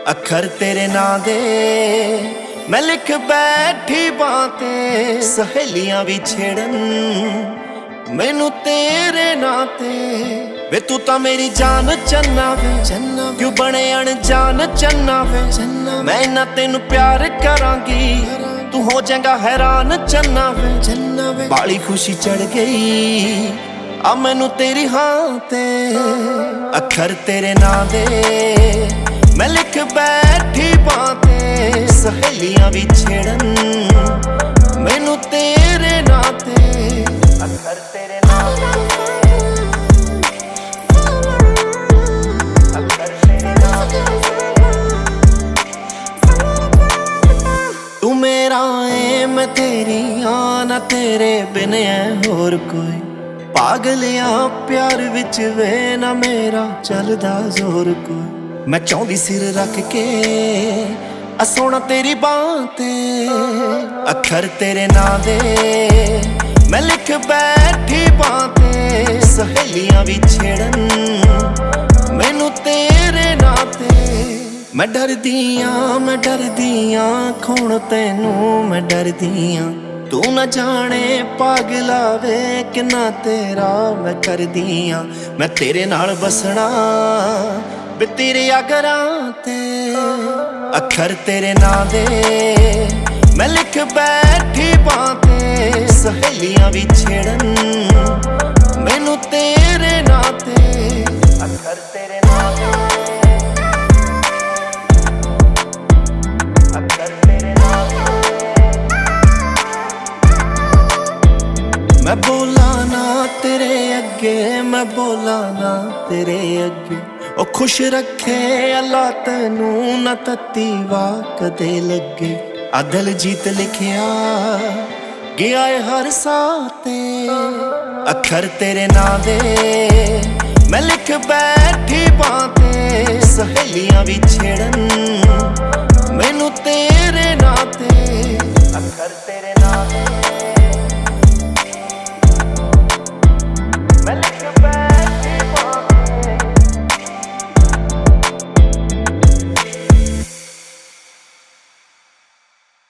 अखर तेरे नां दे मैं लिख बैठी बातें, सहेलियां भी छेड़न मैनू तेरे नां ते। वे तू तां मेरी जान चन्ना वे, क्यों बने अनजान चन्ना वे। मैं ना तेनू प्यार करांगी, तू हो जाएगा हैरान चन्ना वे। बाली खुशी चढ़ गई आ मैनू तेरी हां ते। अखर तेरे नां दे मैं लिख बैठी बातें, सहेलियां भी छेड़न मैनू तेरे नां ते। अखर तेरे नां दे, अखर तेरे नां दे। तू मेरा है मैं तेरी हाँ, ना तेरे बिन है होर कोई। पागलिया प्यार विच वे ना मेरा चलदा जोर कोई। मैं चाहती सिर रख के सोना तेरी बांह ते। अखर तेरे नां दे मैं लिख बैठी बातें, सहेलियां भी छेड़न मैनू तेरे नां ते। मैं डरदियां खोण तैनू मैं डरदियां। तू न जाने पागला वे किन्ना तेरा मैं करदियां। मैं तेरे नाल बसना बे तेरे आगरां ते। अखर तेरे नां दे मैं लिख बैठी बातें, सहेलियां भी छेड़न मैनू तेरे नां ते। अखर तेरे नां दे, अखर तेरे नां दे। मैं बोला ना तेरे अगे, मैं बोला ना तेरे अगे। ओ खुश रखे अल्लाह तैनू ना तत्ती वाह कदे लगे। आ दिलजीत लिखिया गया है हर साते। अखर तेरे नां दे मैं लिख बैठी बातें, सहेलियां भी छेड़न मैनू तेरे नां ते। अखर तेरे नां दे।